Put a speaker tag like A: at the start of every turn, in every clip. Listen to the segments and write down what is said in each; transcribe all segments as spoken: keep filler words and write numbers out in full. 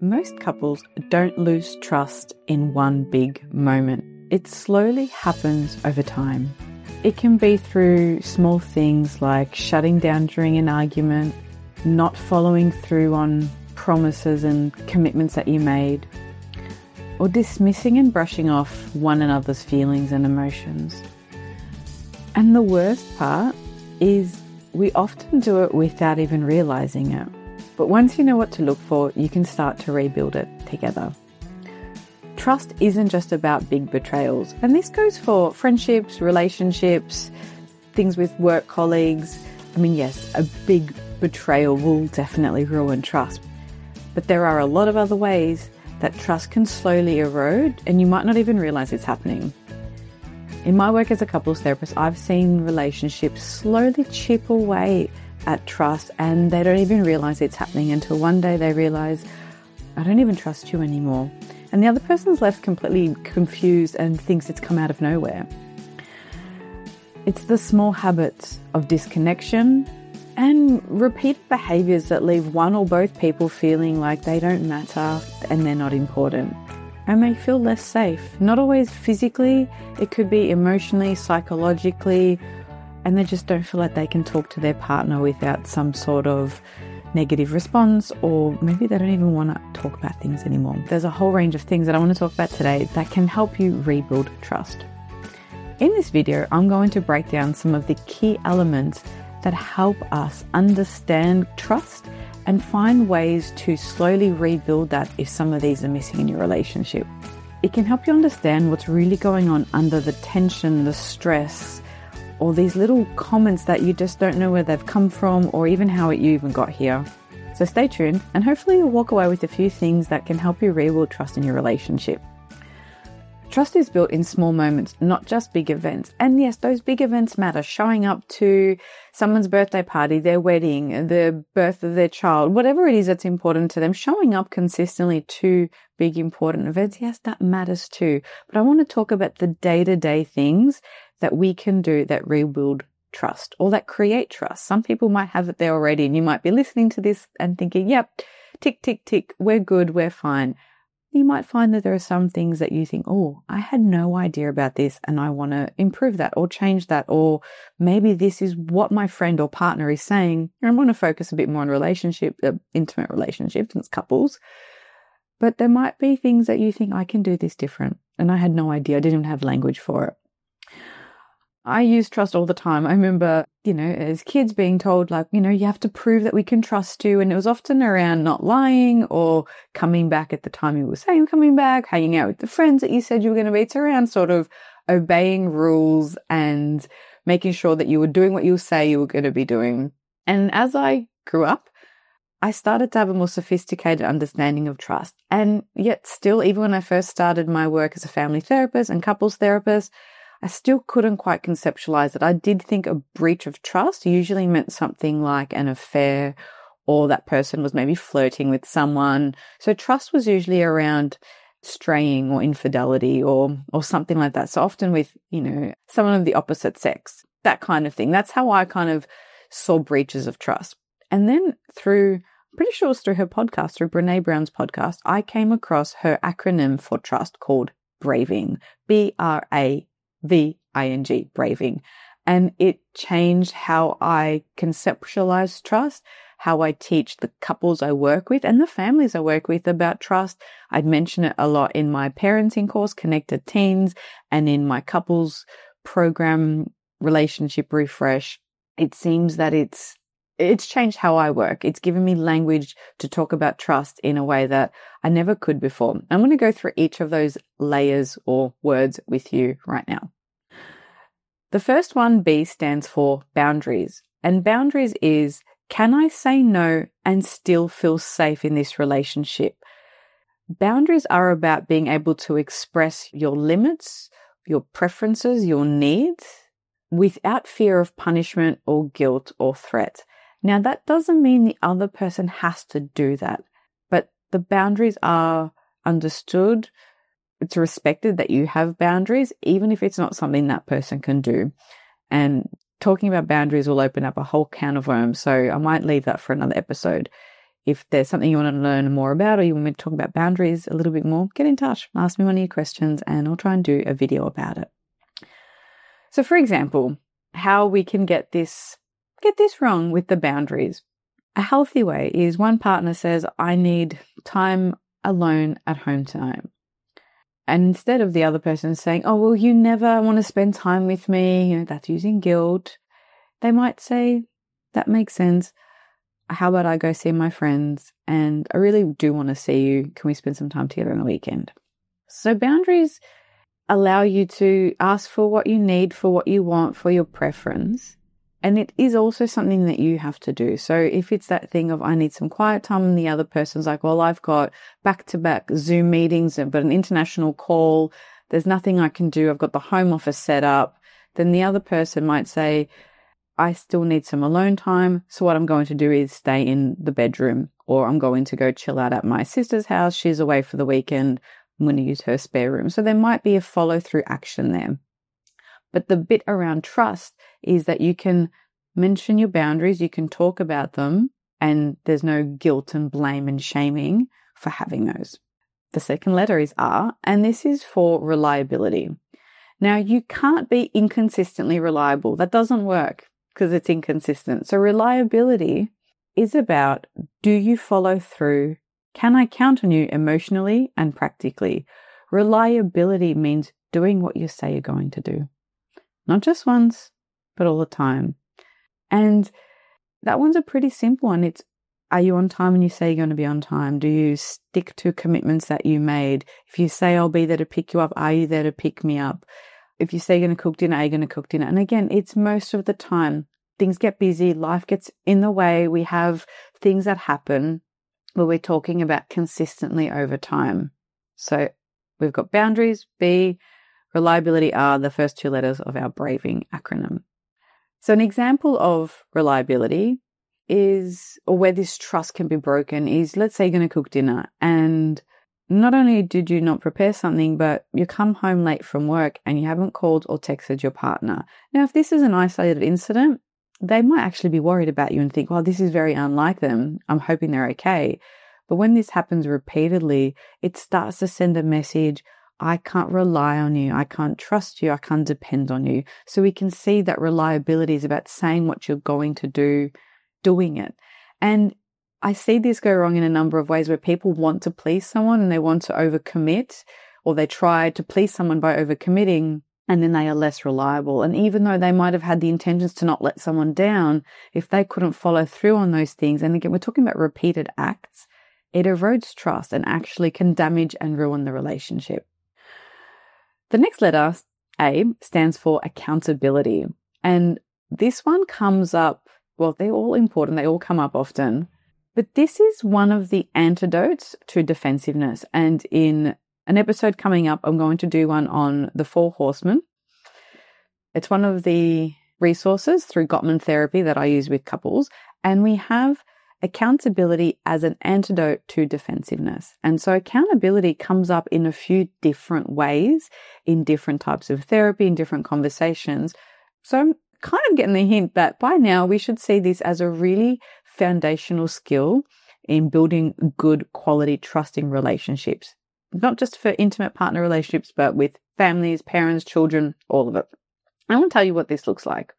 A: Most couples don't lose trust in one big moment. It slowly happens over time. It can be through small things like shutting down during an argument, not following through on promises and commitments that you made, or dismissing and brushing off one another's feelings and emotions. And the worst part is we often do it without even realizing it. But once you know what to look for, you can start to rebuild it together. Trust isn't just about big betrayals. And this goes for friendships, relationships, things with work colleagues. I mean, yes, a big betrayal will definitely ruin trust. But there are a lot of other ways that trust can slowly erode and you might not even realize it's happening. In my work as a couples therapist, I've seen relationships slowly chip away at trust and they don't even realize it's happening until one day they realize, I don't even trust you anymore. And the other person's left completely confused and thinks it's come out of nowhere. It's the small habits of disconnection and repeated behaviors that leave one or both people feeling like they don't matter and they're not important. And they feel less safe. Not always physically, it could be emotionally, psychologically, and they just don't feel like they can talk to their partner without some sort of negative response, or maybe they don't even want to talk about things anymore. There's a whole range of things that I want to talk about today that can help you rebuild trust. In this video, I'm going to break down some of the key elements that help us understand trust and find ways to slowly rebuild that if some of these are missing in your relationship. It can help you understand what's really going on under the tension, the stress, or these little comments that you just don't know where they've come from or even how you even got here. So stay tuned and hopefully you'll walk away with a few things that can help you rebuild trust in your relationship. Trust is built in small moments, not just big events. And yes, those big events matter. Showing up to someone's birthday party, their wedding, the birth of their child, whatever it is that's important to them, showing up consistently to big important events, yes, that matters too. But I want to talk about the day-to-day things that we can do that rebuild trust or that create trust. Some people might have it there already and you might be listening to this and thinking, yep, tick, tick, tick, we're good, we're fine. You might find that there are some things that you think, oh, I had no idea about this and I want to improve that or change that, or maybe this is what my friend or partner is saying. And I want to focus a bit more on relationship, uh, intimate relationships and couples. But there might be things that you think, I can do this different. And I had no idea. I didn't even have language for it. I use trust all the time. I remember, you know, as kids being told like, you know, you have to prove that we can trust you. And it was often around not lying or coming back at the time you were saying coming back, hanging out with the friends that you said you were going to be. It's around sort of obeying rules and making sure that you were doing what you say you were going to be doing. And as I grew up, I started to have a more sophisticated understanding of trust. And yet still, even when I first started my work as a family therapist and couples therapist, I still couldn't quite conceptualize it. I did think a breach of trust usually meant something like an affair or that person was maybe flirting with someone. So trust was usually around straying or infidelity or or something like that. So often with, you know, someone of the opposite sex, that kind of thing. That's how I kind of saw breaches of trust. And then through, I'm pretty sure it was through her podcast, through Brene Brown's podcast, I came across her acronym for trust called BRAVING, B R A V I N G, braving. And it changed how I conceptualize trust, how I teach the couples I work with and the families I work with about trust. I'd mention it a lot in my parenting course, Connected Teens, and in my couples program, Relationship Refresh. It seems that it's It's changed how I work. It's given me language to talk about trust in a way that I never could before. I'm going to go through each of those layers or words with you right now. The first one, B, stands for boundaries. And boundaries is, can I say no and still feel safe in this relationship? Boundaries are about being able to express your limits, your preferences, your needs without fear of punishment or guilt or threat. Now, that doesn't mean the other person has to do that, but the boundaries are understood. It's respected that you have boundaries, even if it's not something that person can do. And talking about boundaries will open up a whole can of worms, so I might leave that for another episode. If there's something you want to learn more about, or you want me to talk about boundaries a little bit more, get in touch. Ask me one of your questions and I'll try and do a video about it. So for example, how we can get this, get this wrong with the boundaries. A healthy way is one partner says, I need time alone at home time. And instead of the other person saying, oh, well, you never want to spend time with me, you know, that's using guilt. They might say, that makes sense. How about I go see my friends and I really do want to see you. Can we spend some time together on the weekend? So boundaries allow you to ask for what you need, for what you want, for your preference. And it is also something that you have to do. So if it's that thing of I need some quiet time and the other person's like, well, I've got back-to-back Zoom meetings, but an international call, there's nothing I can do. I've got the home office set up. Then the other person might say, I still need some alone time. So what I'm going to do is stay in the bedroom, or I'm going to go chill out at my sister's house. She's away for the weekend. I'm going to use her spare room. So there might be a follow through action there. But the bit around trust is that you can mention your boundaries, you can talk about them, and there's no guilt and blame and shaming for having those. The second letter is R, and this is for reliability. Now, you can't be inconsistently reliable. That doesn't work because it's inconsistent. So reliability is about, do you follow through? Can I count on you emotionally and practically? Reliability means doing what you say you're going to do. Not just once, but all the time. And that one's a pretty simple one. It's, are you on time when you say you're going to be on time? Do you stick to commitments that you made? If you say I'll be there to pick you up, are you there to pick me up? If you say you're going to cook dinner, are you going to cook dinner? And again, it's most of the time. Things get busy, life gets in the way. We have things that happen, but we're talking about consistently over time. So we've got boundaries, B, reliability, R, the first two letters of our Braving acronym. So an example of reliability is, or where this trust can be broken is, let's say you're going to cook dinner and not only did you not prepare something, but you come home late from work and you haven't called or texted your partner. Now, if this is an isolated incident, they might actually be worried about you and think, well, this is very unlike them. I'm hoping they're okay. But when this happens repeatedly, it starts to send a message, I can't rely on you. I can't trust you. I can't depend on you. So we can see that reliability is about saying what you're going to do, doing it. And I see this go wrong in a number of ways where people want to please someone and they want to overcommit, or they try to please someone by overcommitting, and then they are less reliable. And even though they might have had the intentions to not let someone down, if they couldn't follow through on those things, and again, we're talking about repeated acts, it erodes trust and actually can damage and ruin the relationship. The next letter, A, stands for accountability. And this one comes up, well, they're all important. They all come up often. But this is one of the antidotes to defensiveness. And in an episode coming up, I'm going to do one on the Four Horsemen. It's one of the resources through Gottman Therapy that I use with couples. And we have accountability as an antidote to defensiveness. And so accountability comes up in a few different ways, in different types of therapy, in different conversations. So I'm kind of getting the hint that by now we should see this as a really foundational skill in building good quality trusting relationships, not just for intimate partner relationships, but with families, parents, children, all of it. I want to tell you what this looks like.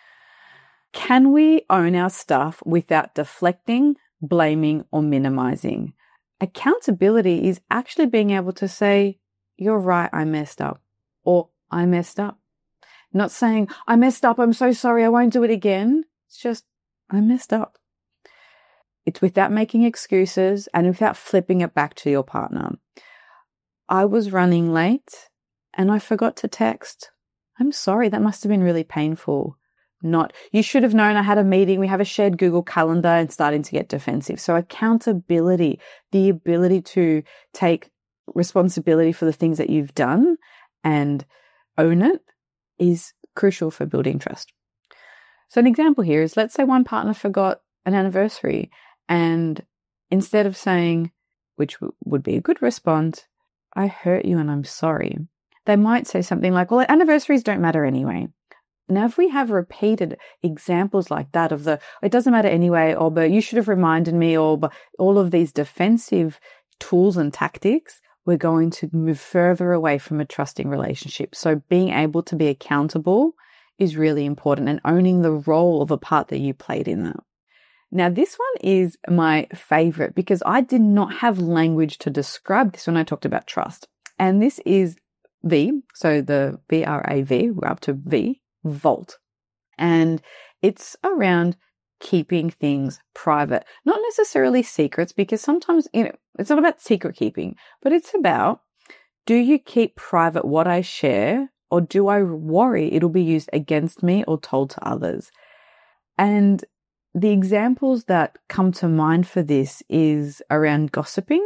A: Can we own our stuff without deflecting, blaming, or minimizing? Accountability is actually being able to say, you're right, I messed up, or I messed up. Not saying, I messed up, I'm so sorry, I won't do it again. It's just, I messed up. It's without making excuses and without flipping it back to your partner. I was running late and I forgot to text. I'm sorry, that must have been really painful. Not, you should have known I had a meeting, we have a shared Google Calendar, and starting to get defensive. So accountability, the ability to take responsibility for the things that you've done and own it, is crucial for building trust. So an example here is, let's say one partner forgot an anniversary, and instead of saying, which w- would be a good response, I hurt you and I'm sorry, they might say something like, well, anniversaries don't matter anyway. Now, if we have repeated examples like that of the, it doesn't matter anyway, or but you should have reminded me, or but all of these defensive tools and tactics, we're going to move further away from a trusting relationship. So being able to be accountable is really important, and owning the role of a part that you played in that. Now, this one is my favorite because I did not have language to describe this when I talked about trust. And this is V, so the V R A V, we're up to V, vault. And it's around keeping things private, not necessarily secrets, because sometimes, you know, it's not about secret keeping, but it's about, do you keep private what I share, or do I worry it'll be used against me or told to others? And the examples that come to mind for this is around gossiping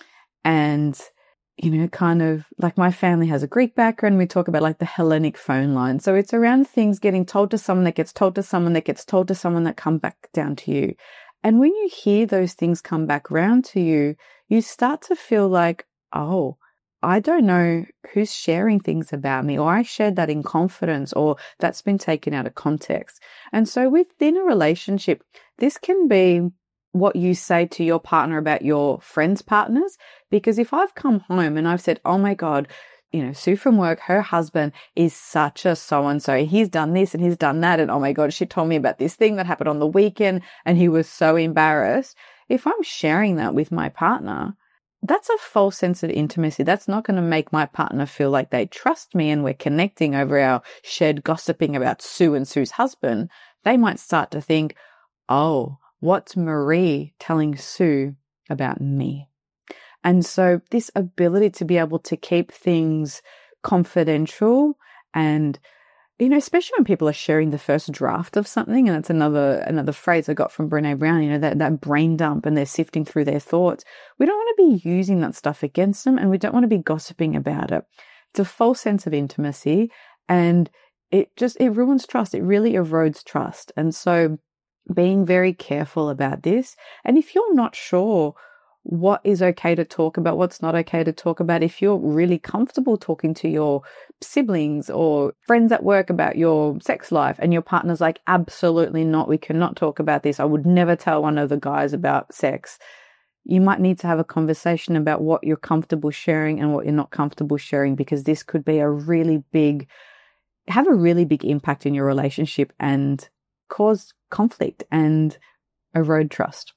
A: and, you know, kind of like my family has a Greek background. We talk about like the Hellenic phone line. So it's around things getting told to someone that gets told to someone that gets told to someone that come back down to you. And when you hear those things come back round to you, you start to feel like, oh, I don't know who's sharing things about me, or I shared that in confidence, or that's been taken out of context. And so within a relationship, this can be what you say to your partner about your friends' partners. Because if I've come home and I've said, oh my God, you know, Sue from work, her husband is such a so-and-so. He's done this and he's done that. And oh my God, she told me about this thing that happened on the weekend and he was so embarrassed. If I'm sharing that with my partner, that's a false sense of intimacy. That's not going to make my partner feel like they trust me and we're connecting over our shared gossiping about Sue and Sue's husband. They might start to think, oh, what's Marie telling Sue about me? And so this ability to be able to keep things confidential, and, you know, especially when people are sharing the first draft of something, and that's another another phrase I got from Brené Brown, you know, that, that brain dump, and they're sifting through their thoughts. We don't want to be using that stuff against them, and we don't want to be gossiping about it. It's a false sense of intimacy, and it just, it ruins trust. It really erodes trust. And so being very careful about this. And if you're not sure what is okay to talk about, what's not okay to talk about, if you're really comfortable talking to your siblings or friends at work about your sex life and your partner's like, absolutely not, we cannot talk about this, I would never tell one of the guys about sex, you might need to have a conversation about what you're comfortable sharing and what you're not comfortable sharing, because this could be a really big, have a really big impact in your relationship and cause conflict and erode trust.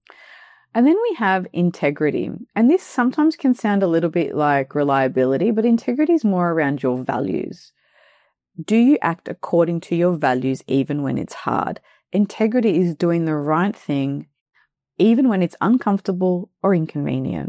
A: And then we have integrity. And this sometimes can sound a little bit like reliability, but integrity is more around your values. Do you act according to your values even when it's hard? Integrity is doing the right thing even when it's uncomfortable or inconvenient.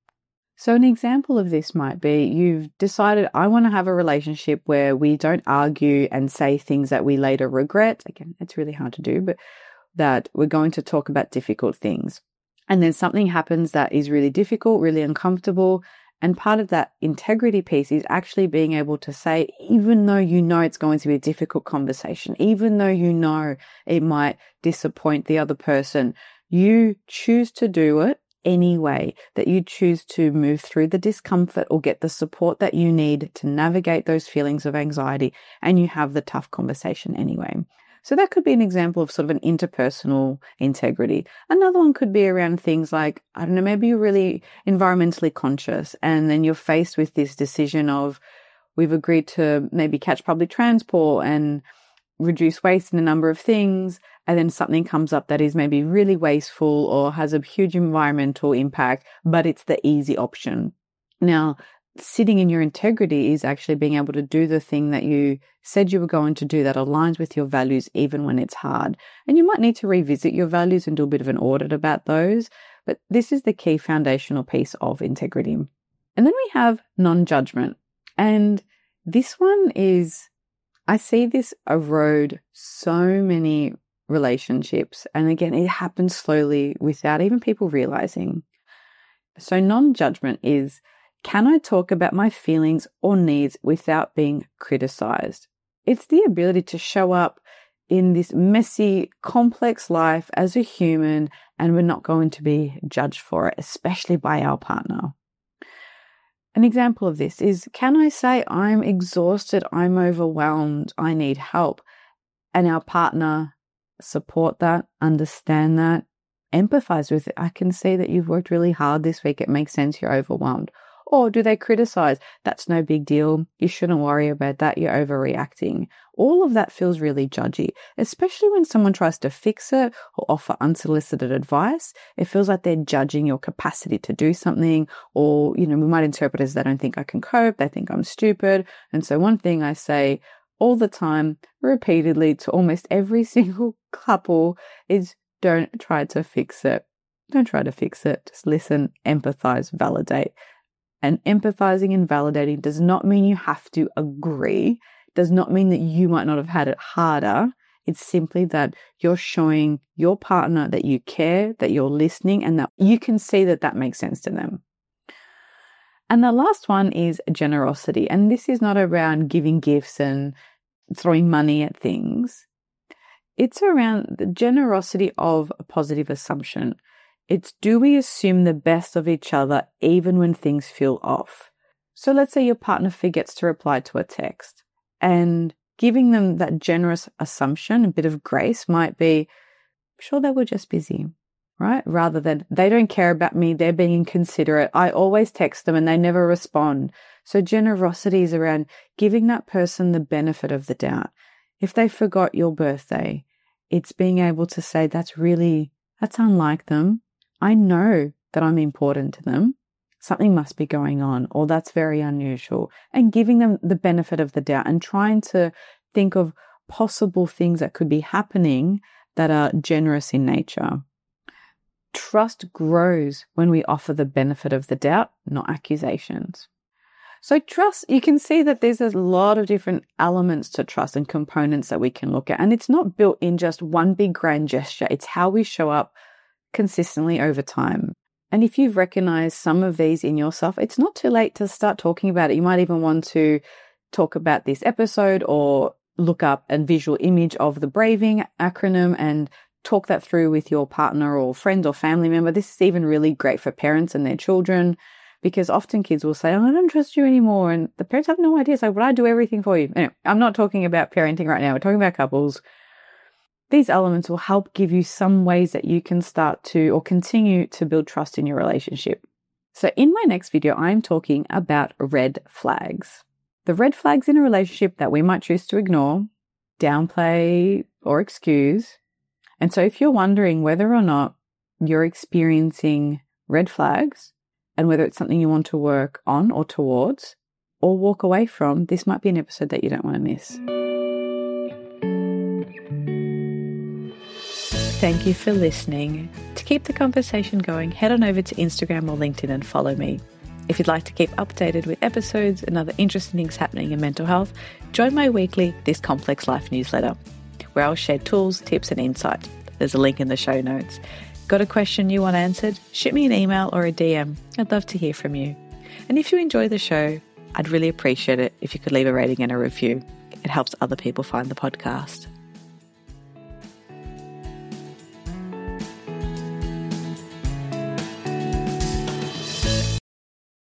A: So an example of this might be you've decided, I want to have a relationship where we don't argue and say things that we later regret. Again, it's really hard to do, but that we're going to talk about difficult things. And then something happens that is really difficult, really uncomfortable. And part of that integrity piece is actually being able to say, even though you know it's going to be a difficult conversation, even though you know it might disappoint the other person, you choose to do it anyway, that you choose to move through the discomfort or get the support that you need to navigate those feelings of anxiety, and you have the tough conversation anyway. So that could be an example of sort of an interpersonal integrity. Another one could be around things like, I don't know, maybe you're really environmentally conscious and then you're faced with this decision of, we've agreed to maybe catch public transport and reduce waste in a number of things, and then something comes up that is maybe really wasteful or has a huge environmental impact, but it's the easy option. Now, sitting in your integrity is actually being able to do the thing that you said you were going to do that aligns with your values even when it's hard. And you might need to revisit your values and do a bit of an audit about those, but this is the key foundational piece of integrity. And then we have non-judgment. And this one is, I see this erode so many relationships. And again, it happens slowly without even people realizing. So non-judgment is, can I talk about my feelings or needs without being criticized? It's the ability to show up in this messy, complex life as a human, and we're not going to be judged for it, especially by our partner. An example of this is, can I say I'm exhausted, I'm overwhelmed, I need help, and our partner support that, understand that, empathize with it. I can see that you've worked really hard this week. It makes sense you're overwhelmed. Or do they criticize? That's no big deal. You shouldn't worry about that. You're overreacting. All of that feels really judgy, especially when someone tries to fix it or offer unsolicited advice. It feels like they're judging your capacity to do something, or, you know, we might interpret it as they don't think I can cope. They think I'm stupid. And so one thing I say all the time, repeatedly to almost every single couple is, don't try to fix it. Don't try to fix it. Just listen, empathize, validate. And empathizing and validating does not mean you have to agree, does not mean that you might not have had it harder. It's simply that you're showing your partner that you care, that you're listening, and that you can see that that makes sense to them. And the last one is generosity. And this is not around giving gifts and throwing money at things. It's around the generosity of a positive assumption. It's, do we assume the best of each other even when things feel off? So let's say your partner forgets to reply to a text, and giving them that generous assumption, a bit of grace, might be, I'm sure they were just busy, right? Rather than, they don't care about me, they're being inconsiderate, I always text them and they never respond. So generosity is around giving that person the benefit of the doubt. If they forgot your birthday, it's being able to say, that's really, that's unlike them. I know that I'm important to them. Something must be going on, or that's very unusual. And giving them the benefit of the doubt and trying to think of possible things that could be happening that are generous in nature. Trust grows when we offer the benefit of the doubt, not accusations. So trust, you can see that there's a lot of different elements to trust and components that we can look at. And it's not built in just one big grand gesture. It's how we show up consistently over time. And if you've recognized some of these in yourself, it's not too late to start talking about it. You might even want to talk about this episode or look up a visual image of the BRAVING acronym and talk that through with your partner or friend or family member. This is even really great for parents and their children, because often kids will say, oh, I don't trust you anymore. And the parents have no idea. So, well, I do everything for you. Anyway, I'm not talking about parenting right now. We're talking about couples. These elements will help give you some ways that you can start to or continue to build trust in your relationship. So in my next video, I'm talking about red flags. The red flags in a relationship that we might choose to ignore, downplay, or excuse. And so if you're wondering whether or not you're experiencing red flags and whether it's something you want to work on or towards or walk away from, this might be an episode that you don't want to miss. Thank you for listening. To keep the conversation going, head on over to Instagram or LinkedIn and follow me. If you'd like to keep updated with episodes and other interesting things happening in mental health, join my weekly This Complex Life newsletter, where I'll share tools, tips, and insight. There's a link in the show notes. Got a question you want answered? Shoot me an email or a D M. I'd love to hear from you. And if you enjoy the show, I'd really appreciate it if you could leave a rating and a review. It helps other people find the podcast.